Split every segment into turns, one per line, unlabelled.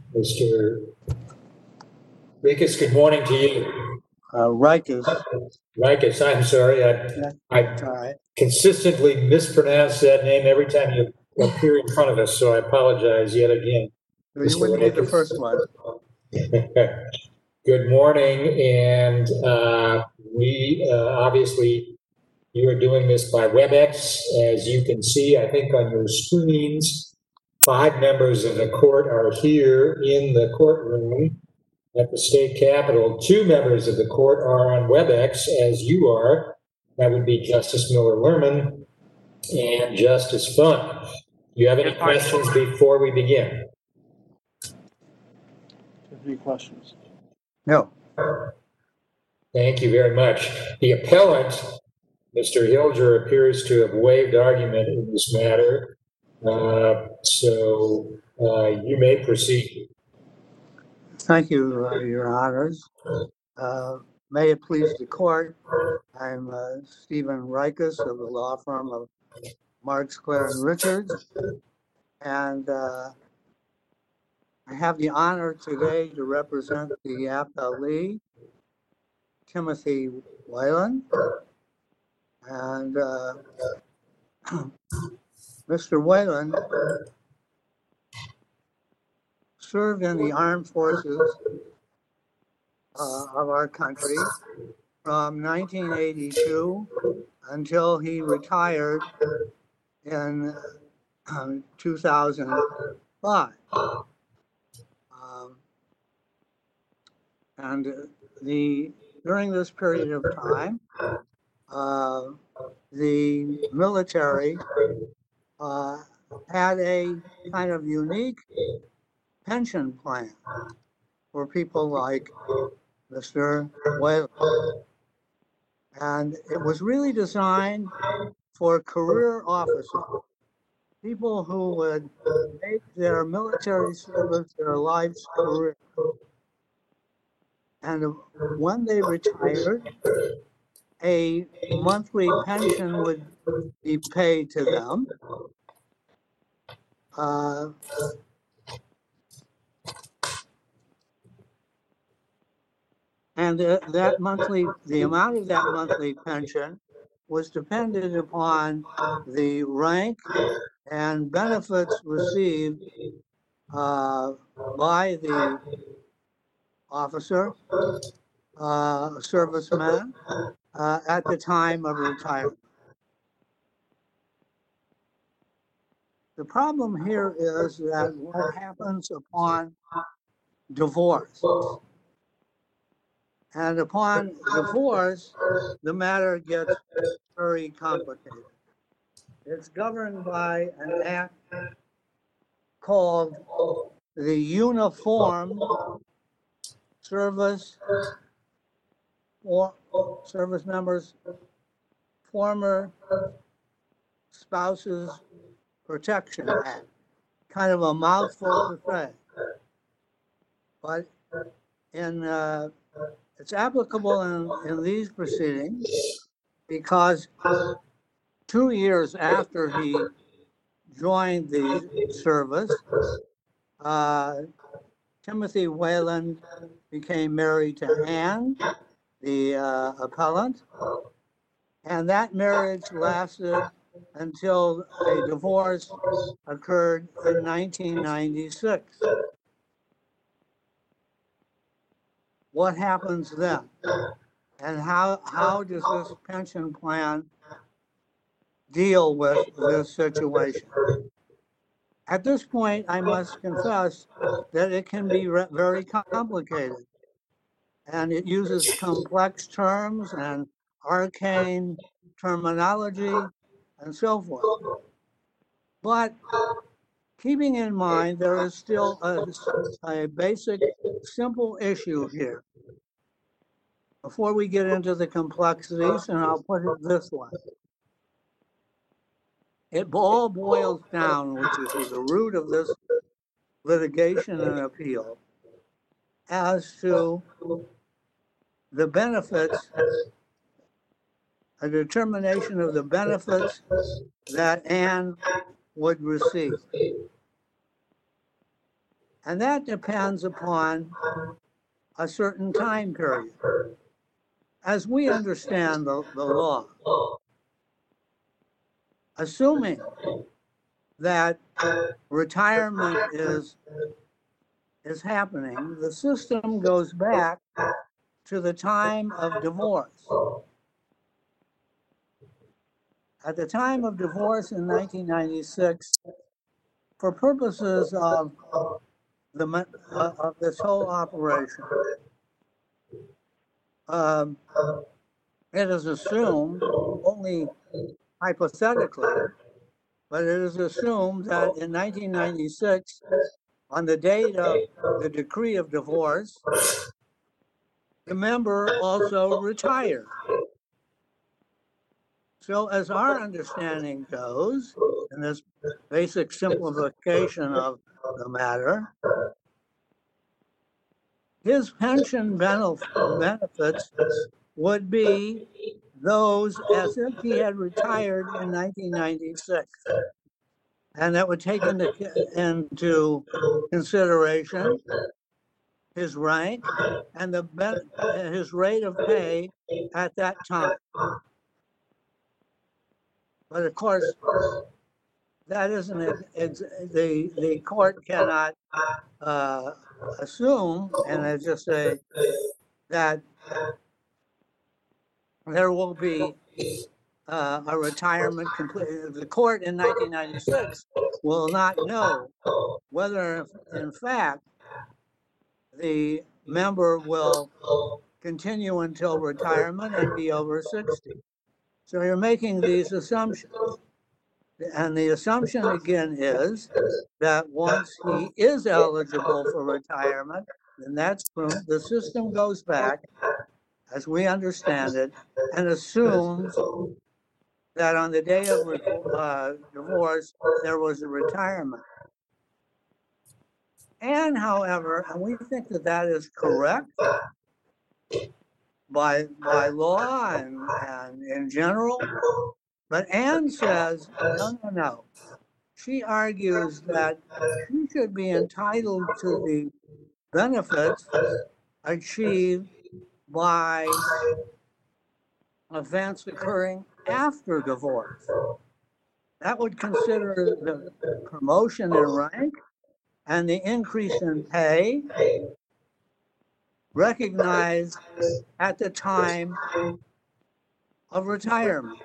Mr. Rikus, good morning to you.
Rikus.
Rikus, I'm sorry. I consistently mispronounce that name every time you appear in front of us, so I apologize yet again.
You wouldn't be the first one.
Good morning, and we obviously, you are doing this by WebEx. As you can see, I think on your screens, 5 members of the court are here in the courtroom at the state capitol. 2 members of the court are on WebEx, as you are. That would be Justice Miller-Lerman and Justice Funk. Do you have any questions before we begin?
Any questions? No.
Thank you very much. The appellant, Mr. Hilger, appears to have waived argument in this matter. So you may proceed.
Thank you, Your Honors. May it please the court, I'm Stephen Rikus of the law firm of Marks, Clare, and Richards. And I have the honor today to represent the appellee, Timothy Whalen. And Mr. Whalen served in the armed forces of our country from 1982 until he retired in 2005. And during this period of time, the military had a kind of unique pension plan for people like Mr. Whalen. And it was really designed for career officers, people who would make their military service their life's career. And when they retired, a monthly pension would be paid to them. And the amount of that monthly pension was dependent upon the rank and benefits received by the officer, serviceman, at the time of retirement. The problem here is that what happens upon divorce. And upon divorce, the matter gets very complicated. It's governed by an act called the Uniform Service Members Former Spouses Protection Act. Kind of a mouthful to say. But it's applicable in these proceedings because 2 years after he joined the service, Timothy Whalen became married to Anne, the appellant, and that marriage lasted until a divorce occurred in 1996. What happens then? And how does this pension plan deal with this situation? At this point, I must confess that it can be very complicated. And it uses complex terms and arcane terminology and so forth. But keeping in mind, there is still a basic, simple issue here. Before we get into the complexities, and I'll put it this way. It all boils down, which is the root of this litigation and appeal, as to the benefits, a determination of the benefits that Anne would receive. And that depends upon a certain time period. As we understand the law, assuming that retirement is happening, the system goes back to the time of divorce. At the time of divorce in 1996, for purposes of this whole operation, it is assumed, only hypothetically, but it is assumed that in 1996, on the date of the decree of divorce, the member also retired. So as our understanding goes, in this basic simplification of the matter, his pension benefits would be those as if he had retired in 1996. And that would take into consideration his rank and his rate of pay at that time. But of course, that isn't the court cannot assume, and I just say that there will be a retirement complete. The court in 1996 will not know whether, in fact, the member will continue until retirement and be over 60. So you're making these assumptions. And the assumption again is that once he is eligible for retirement, then that's proved, the system goes back, as we understand it, and assumes that on the day of divorce, there was a retirement. And however, and we think that that is correct by law and in general, but Anne says, no. She argues that she should be entitled to the benefits achieved by events occurring after divorce. That would consider the promotion in rank and the increase in pay recognized at the time of retirement.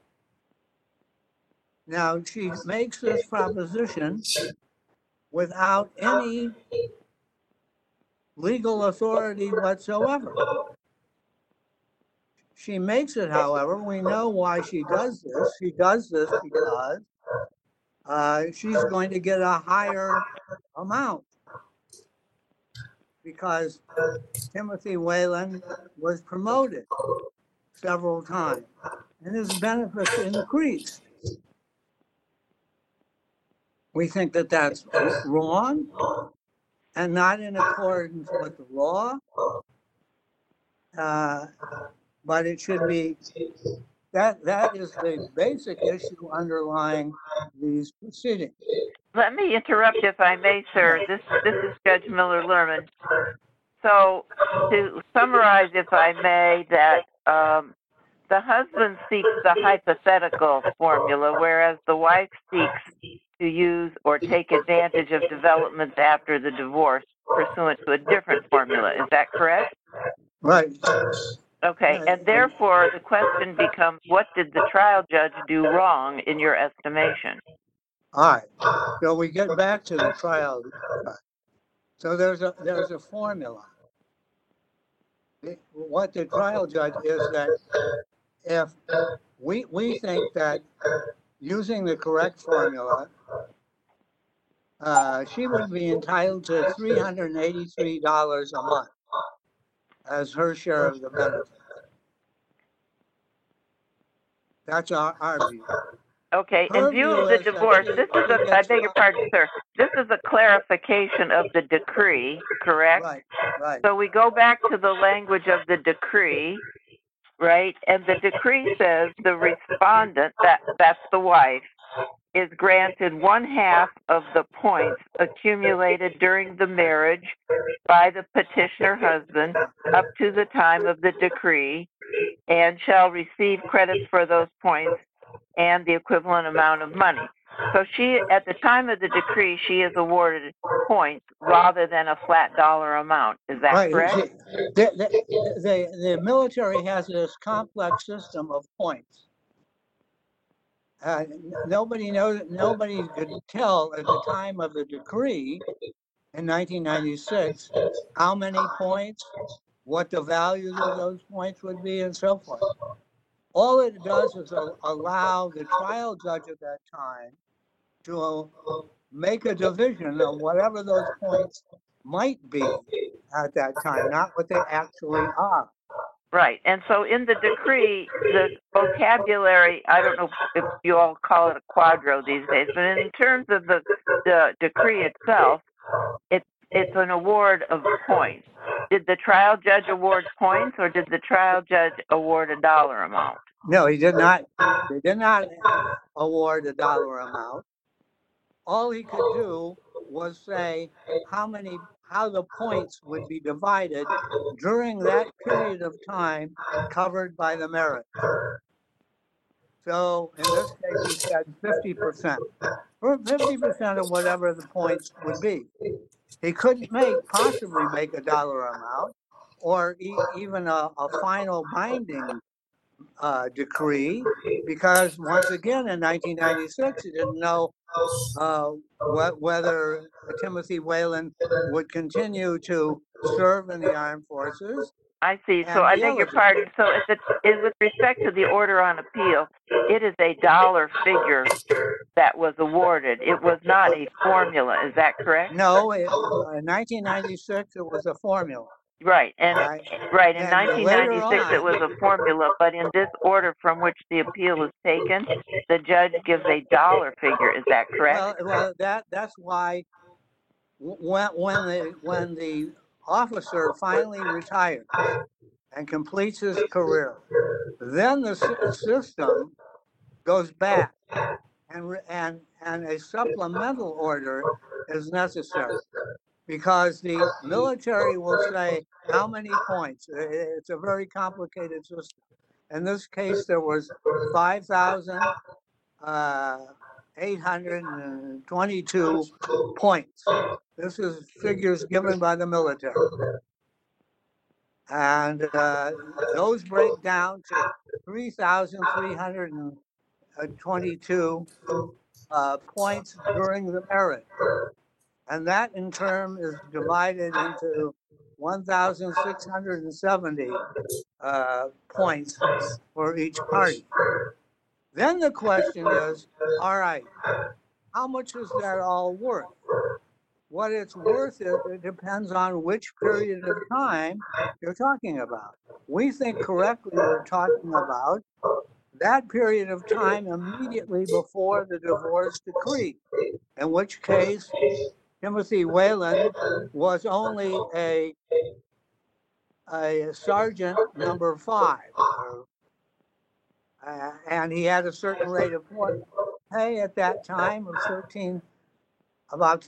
Now, she makes this proposition without any legal authority whatsoever. She makes it, however, we know why she does this. She does this because she's going to get a higher amount, because Timothy Whalen was promoted several times and his benefits increased. We think that that's wrong and not in accordance with the law, but it should be, that is the basic issue underlying these proceedings.
Let me interrupt if I may, sir. This is Judge Miller-Lerman. So to summarize, if I may, that the husband seeks the hypothetical formula, whereas the wife seeks to use or take advantage of developments after the divorce pursuant to a different formula. Is that correct?
Right.
Okay, and therefore the question becomes, what did the trial judge do wrong in your estimation?
All right. So we get back to the trial. So there's a formula. What the trial judge is that if we think that using the correct formula, she would be entitled to $383 a month as her share of the benefit. That's our view.
Okay, in view of the divorce, this is I beg your pardon, sir, this is a clarification of the decree, correct?
Right.
So we go back to the language of the decree, right? And the decree says the respondent, that's the wife, is granted 1/2 of the points accumulated during the marriage by the petitioner husband up to the time of the decree, and shall receive credits for those points and the equivalent amount of money. So she, at the time of the decree, she is awarded points rather than a flat dollar amount. Is that
Right.
correct?
The military has this complex system of points. Nobody could tell at the time of the decree in 1996 how many points, what the values of those points would be, and so forth. All it does is allow the trial judge at that time to make a division of whatever those points might be at that time, not what they actually are.
Right. And so in the decree, the vocabulary, I don't know if you all call it a quadro these days, but in terms of the decree itself, it's an award of points. Did the trial judge award points, or did the trial judge award a dollar amount?
No, he did not. He did not award a dollar amount. All he could do was say how the points would be divided during that period of time covered by the marriage. So in this case, he said 50%, or 50% of whatever the points would be. He couldn't possibly make a dollar amount, or even a final binding decree, because once again in 1996 he didn't know whether Timothy Whalen would continue to serve in the armed forces.
I see. So I beg your pardon. So with respect to the order on appeal, it is a dollar figure that was awarded. It was not a formula. Is that correct?
No, in 1996 it was a formula.
Right, and right in
And
1996 it was a formula, but in this order from which the appeal is taken, the judge gives a dollar figure. Is that correct?
Well, that's why when the officer finally retires and completes his career, then the system goes back, and a supplemental order is necessary, because the military will say how many points. It's a very complicated system. In this case, there was 5,822 points. This is figures given by the military. And those break down to 3,322 points during the marriage. And that in turn is divided into 1,670 points for each party. Then the question is, all right, how much is that all worth? What it's worth, it depends on which period of time you're talking about. We think correctly we're talking about that period of time immediately before the divorce decree, in which case Timothy Whalen was only a sergeant number 5, and he had a certain rate of pay at that time of about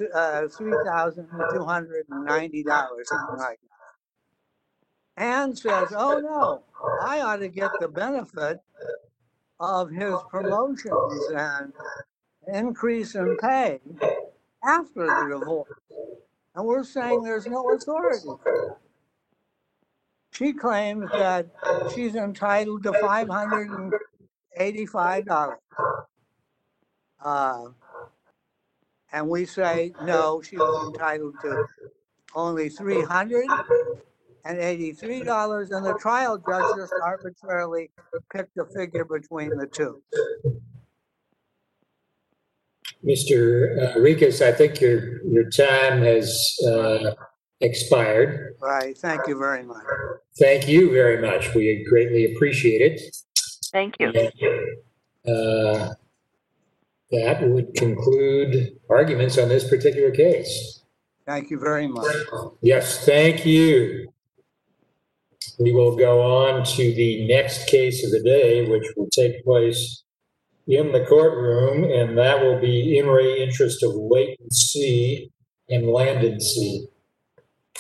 $3,290, something like that. Anne says, "Oh no, I ought to get the benefit of his promotions and increase in pay after the divorce." And we're saying there's no authority for that. She claims that she's entitled to $585. And we say, no, she was entitled to only $383, and the trial judge just arbitrarily picked a figure between the two.
Mr. Rikas, I think your time has expired.
Right. Thank you very much.
Thank you very much. We greatly appreciate it.
Thank you.
That would conclude arguments on this particular case.
Thank you very much.
Yes, thank you. We will go on to the next case of the day, which will take place in the courtroom, and that will be in re interest of Leighton C. and Landon C.